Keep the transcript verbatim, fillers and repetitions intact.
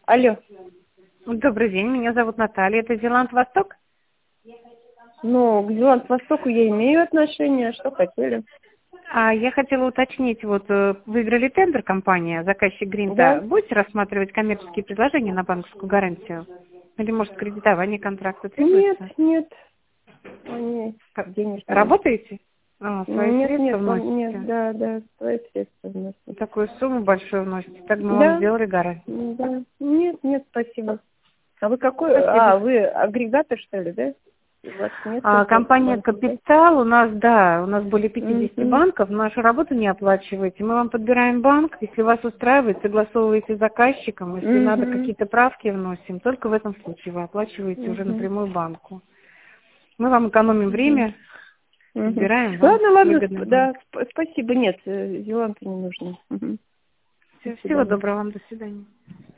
Алло. Добрый день, меня зовут Наталья, это Зеланд Восток. Ну, к Зеланд Востоку я имею отношение, что хотели. А я хотела уточнить, вот э, выиграли тендер компания, заказчик Гринта. Да? Будете рассматривать коммерческие предложения на банковскую гарантию? Или, может, кредитование контракта Нет, требуется? нет. Они Как- денег нет. Работаете? А, свои Нет, средства нет, вам- нет, вносите? да, да, свои средства вносим. Такую сумму большую вносите, так мы вам Да, сделали гарантию. да. Нет, нет, спасибо. А вы какой? Спасибо. А, вы агрегатор, что ли, да? У вас А, несколько компания банков, да? «Капитал», у нас, да, у нас более пятидесяти Угу. банков, нашу работу не оплачиваете. Мы вам подбираем банк, если вас устраивает, согласовываете с заказчиком, если надо, Угу. какие-то правки вносим, только в этом случае вы оплачиваете уже Угу. напрямую банку. Мы вам экономим Угу. время, Угу. подбираем вам Ладно, ладно, выгодный сп- банк. да, сп- спасибо. Нет, э, Зеланд не нужно. Угу. До Всё, всего свидания. доброго вам, до свидания.